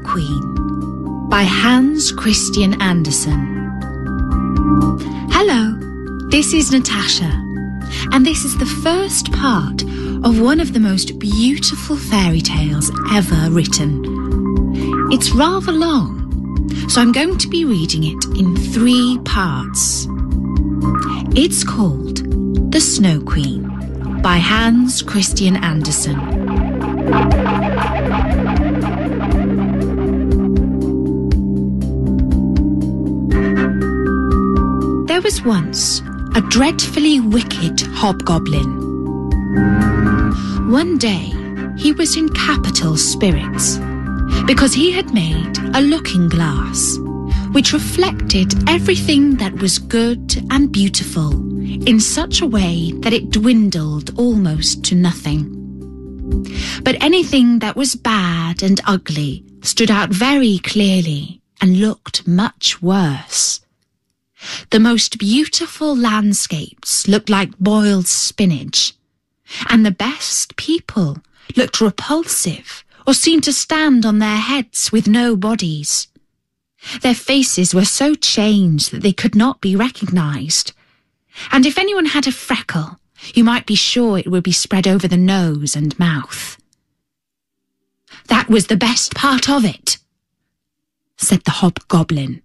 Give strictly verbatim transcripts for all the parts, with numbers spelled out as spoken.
Queen by Hans Christian Andersen. Hello, this is Natasha, and this is the first part of one of the most beautiful fairy tales ever written. It's rather long, so I'm going to be reading it in three parts. It's called The Snow Queen by Hans Christian Andersen. There was once a dreadfully wicked hobgoblin. One day he was in capital spirits because he had made a looking glass which reflected everything that was good and beautiful in such a way that it dwindled almost to nothing. But anything that was bad and ugly stood out very clearly and looked much worse. The most beautiful landscapes looked like boiled spinach, and the best people looked repulsive or seemed to stand on their heads with no bodies. Their faces were so changed that they could not be recognized, and if anyone had a freckle, you might be sure it would be spread over the nose and mouth. "That was the best part of it," said the hobgoblin.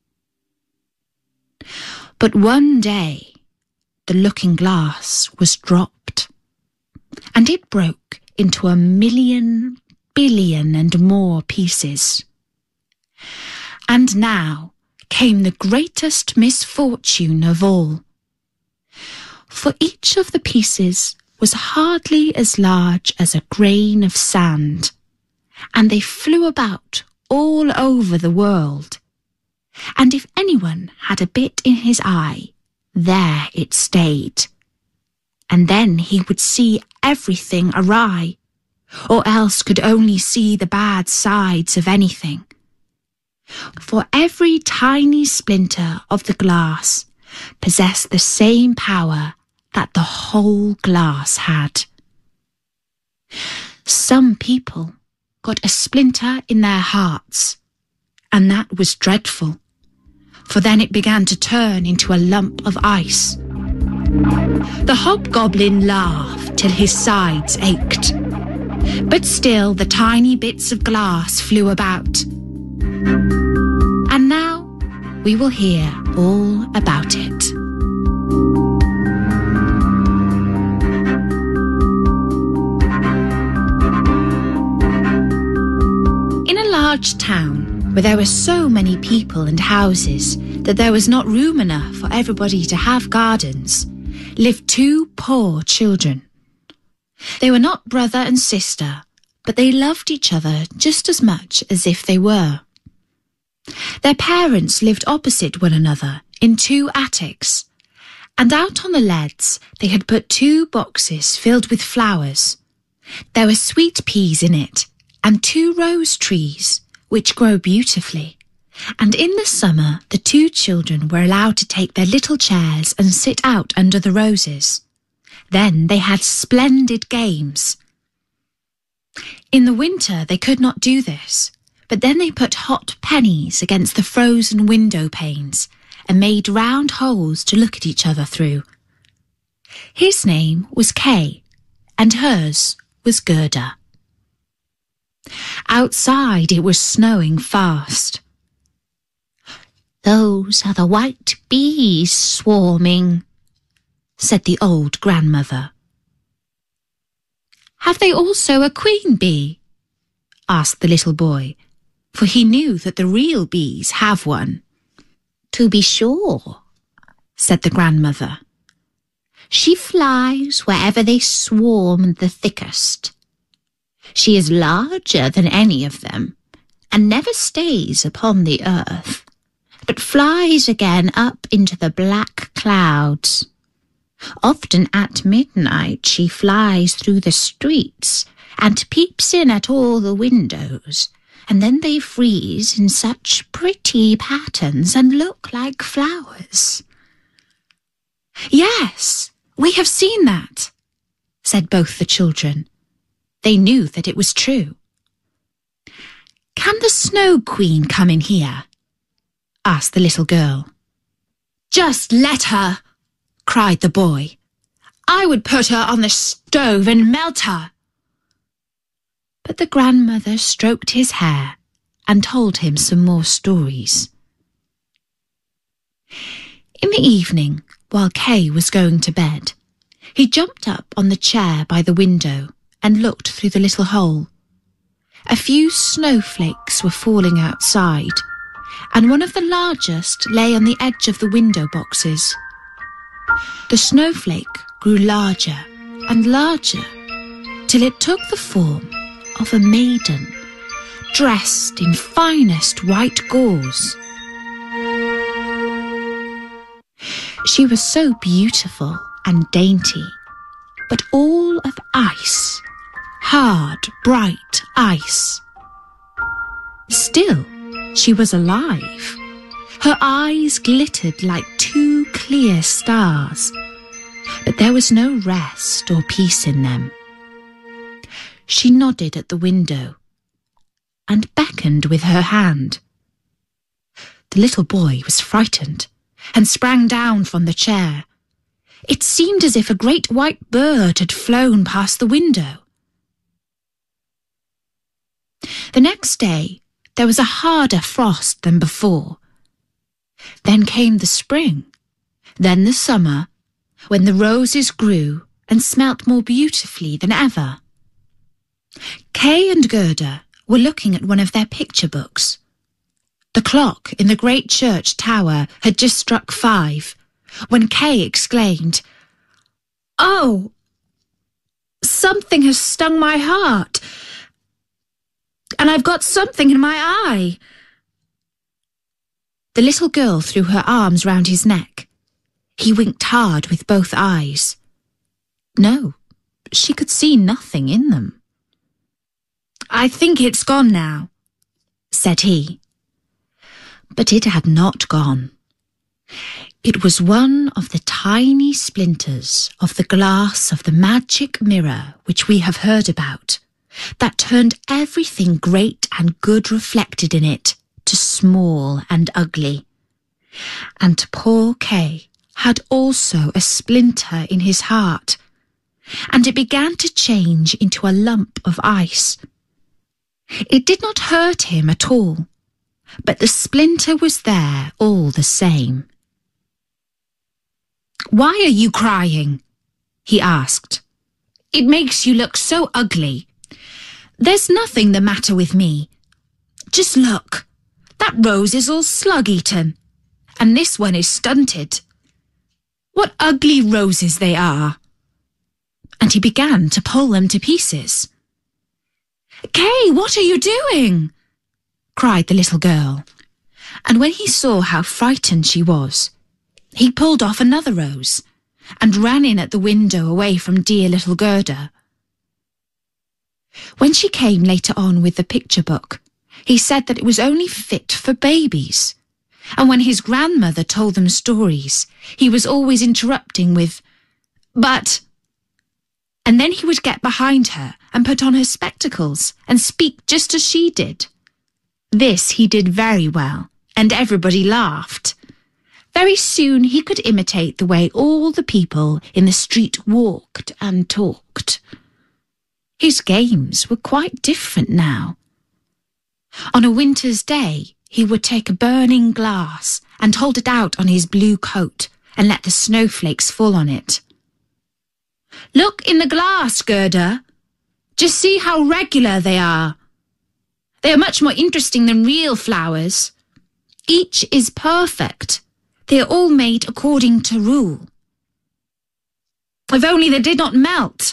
But one day the looking glass was dropped, and it broke into a million, billion and more pieces. And now came the greatest misfortune of all. For each of the pieces was hardly as large as a grain of sand, and they flew about all over the world. And if anyone had a bit in his eye, there it stayed. And then he would see everything awry, or else could only see the bad sides of anything. For every tiny splinter of the glass possessed the same power that the whole glass had. Some people got a splinter in their hearts, and that was dreadful, for then it began to turn into a lump of ice. The hobgoblin laughed till his sides ached, but still the tiny bits of glass flew about. And now we will hear all about it. In a large town, where there were so many people and houses that there was not room enough for everybody to have gardens, lived two poor children. They were not brother and sister, but they loved each other just as much as if they were. Their parents lived opposite one another in two attics, and out on the leads they had put two boxes filled with flowers. There were sweet peas in it, and two rose trees, which grow beautifully, and in the summer the two children were allowed to take their little chairs and sit out under the roses. Then they had splendid games. In the winter they could not do this, but then they put hot pennies against the frozen window panes and made round holes to look at each other through. His name was Kay, and hers was Gerda. Outside it was snowing fast. "Those are the white bees swarming," said the old grandmother. "Have they also a queen bee?" asked the little boy, for he knew that the real bees have one. "To be sure," said the grandmother. "She flies wherever they swarm the thickest. She is larger than any of them, and never stays upon the earth, but flies again up into the black clouds. Often at midnight she flies through the streets and peeps in at all the windows, and then they freeze in such pretty patterns and look like flowers." "Yes, we have seen that," said both the children. They knew that it was true. "Can the Snow Queen come in here?" asked the little girl. "Just let her," cried the boy. "I would put her on the stove and melt her." But the grandmother stroked his hair and told him some more stories. In the evening, while Kay was going to bed, he jumped up on the chair by the window and looked through the little hole. A few snowflakes were falling outside, and one of the largest lay on the edge of the window boxes. The snowflake grew larger and larger till it took the form of a maiden dressed in finest white gauze. She was so beautiful and dainty, but all of ice, hard, bright ice. Still, she was alive. Her eyes glittered like two clear stars, but there was no rest or peace in them. She nodded at the window and beckoned with her hand. The little boy was frightened and sprang down from the chair. It seemed as if a great white bird had flown past the window. The next day, there was a harder frost than before. Then came the spring, then the summer, when the roses grew and smelt more beautifully than ever. Kay and Gerda were looking at one of their picture books. The clock in the great church tower had just struck five, when Kay exclaimed, "Oh, something has stung my heart, and I've got something in my eye." The little girl threw her arms round his neck. He winked hard with both eyes. No, she could see nothing in them. "I think it's gone now," said he. But it had not gone. It was one of the tiny splinters of the glass of the magic mirror which we have heard about, that turned everything great and good reflected in it to small and ugly. And poor Kay had also a splinter in his heart, and it began to change into a lump of ice. It did not hurt him at all, but the splinter was there all the same. "Why are you crying?" he asked. "It makes you look so ugly." "There's nothing the matter with me. Just look, that rose is all slug-eaten, and this one is stunted. What ugly roses they are." And he began to pull them to pieces. "Kay, what are you doing?" cried the little girl. And when he saw how frightened she was, he pulled off another rose and ran in at the window away from dear little Gerda. When she came later on with the picture book, he said that it was only fit for babies, and when his grandmother told them stories, he was always interrupting with, "But..." And then he would get behind her and put on her spectacles and speak just as she did. This he did very well, and everybody laughed. Very soon he could imitate the way all the people in the street walked and talked. His games were quite different now. On a winter's day, he would take a burning glass and hold it out on his blue coat and let the snowflakes fall on it. "Look in the glass, Gerda. Just see how regular they are. They are much more interesting than real flowers. Each is perfect. They are all made according to rule. If only they did not melt."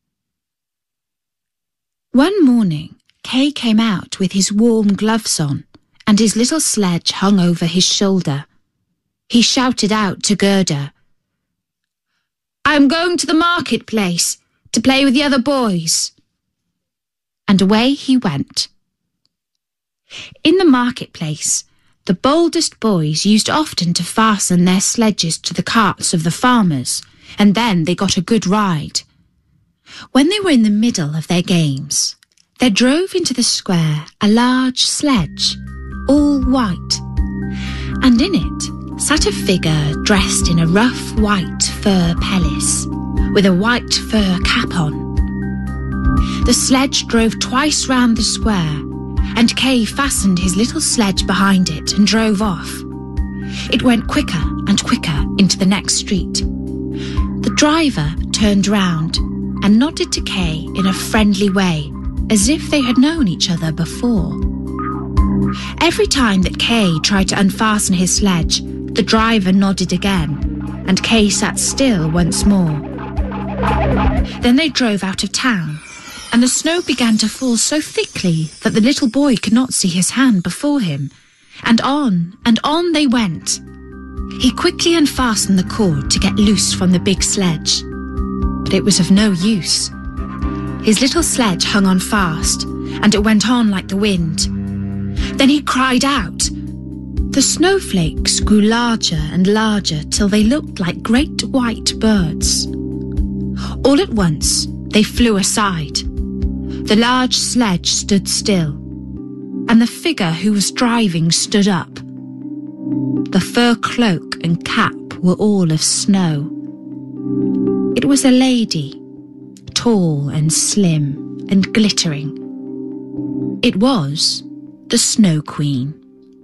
One morning, Kay came out with his warm gloves on, and his little sledge hung over his shoulder. He shouted out to Gerda, "I am going to the marketplace to play with the other boys." And away he went. In the marketplace, the boldest boys used often to fasten their sledges to the carts of the farmers, and then they got a good ride. When they were in the middle of their games, there drove into the square a large sledge, all white, and in it sat a figure dressed in a rough white fur pelisse, with a white fur cap on. The sledge drove twice round the square, and Kay fastened his little sledge behind it and drove off. It went quicker and quicker into the next street. The driver turned round and nodded to Kay in a friendly way, as if they had known each other before. Every time that Kay tried to unfasten his sledge, the driver nodded again, and Kay sat still once more. Then they drove out of town, and the snow began to fall so thickly that the little boy could not see his hand before him, and on and on they went. He quickly unfastened the cord to get loose from the big sledge, but it was of no use. His little sledge hung on fast, and it went on like the wind. Then he cried out. The snowflakes grew larger and larger till they looked like great white birds. All at once, they flew aside. The large sledge stood still, and the figure who was driving stood up. The fur cloak and cap were all of snow. It was a lady, tall and slim and glittering. It was the Snow Queen.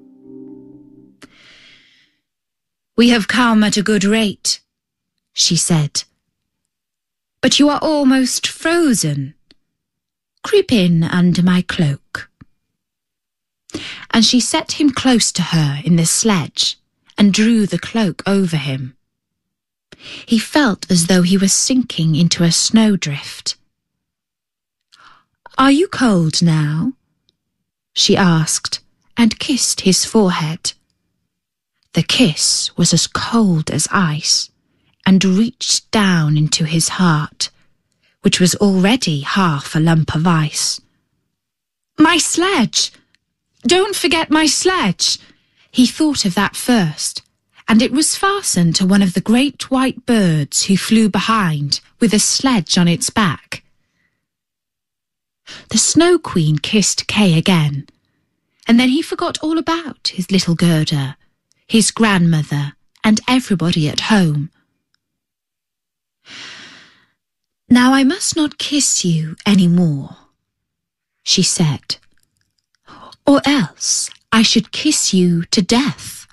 "We have come at a good rate," she said. "But you are almost frozen. Creep in under my cloak." And she set him close to her in the sledge and drew the cloak over him. He felt as though he was sinking into a snowdrift. "Are you cold now?" she asked, and kissed his forehead. The kiss was as cold as ice, and reached down into his heart, which was already half a lump of ice. "My sledge! Don't forget my sledge!" He thought of that first, and it was fastened to one of the great white birds who flew behind with a sledge on its back. The Snow Queen kissed Kay again, and then he forgot all about his little Gerda, his grandmother, and everybody at home. "Now I must not kiss you any more," she said, "or else I should kiss you to death."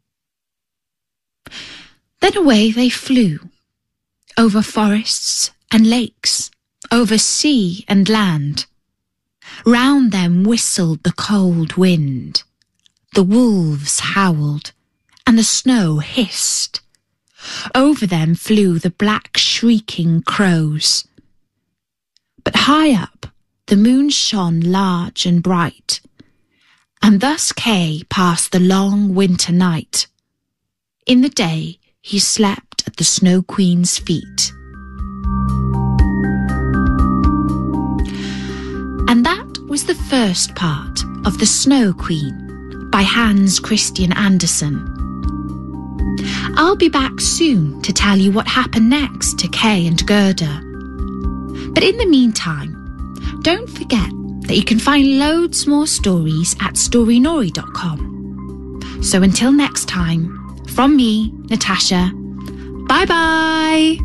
Then away they flew, over forests and lakes, over sea and land. Round them whistled the cold wind, the wolves howled, and the snow hissed. Over them flew the black shrieking crows. But high up the moon shone large and bright, and thus Kay passed the long winter night. In the day he slept at the Snow Queen's feet. And that was the first part of The Snow Queen by Hans Christian Andersen. I'll be back soon to tell you what happened next to Kay and Gerda. But in the meantime, don't forget that you can find loads more stories at story nori dot com. So until next time, from me, Natasha, bye-bye!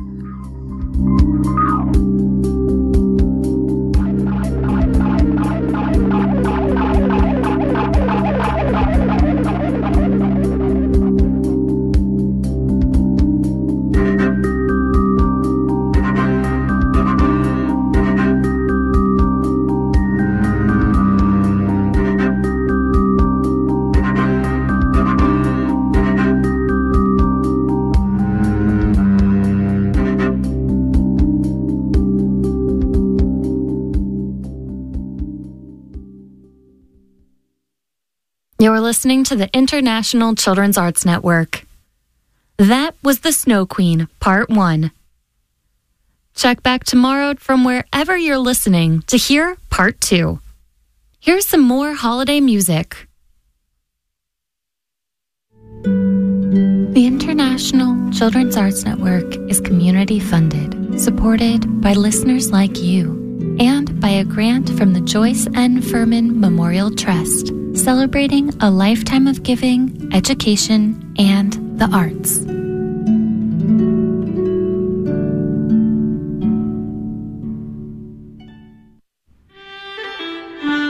You're listening to the International Children's Arts Network. That was The Snow Queen, Part one. Check back tomorrow from wherever you're listening to hear Part two. Here's some more holiday music. The International Children's Arts Network is community funded, supported by listeners like you. and by a grant from the Joyce N. Furman Memorial Trust, celebrating a lifetime of giving, education, and the arts.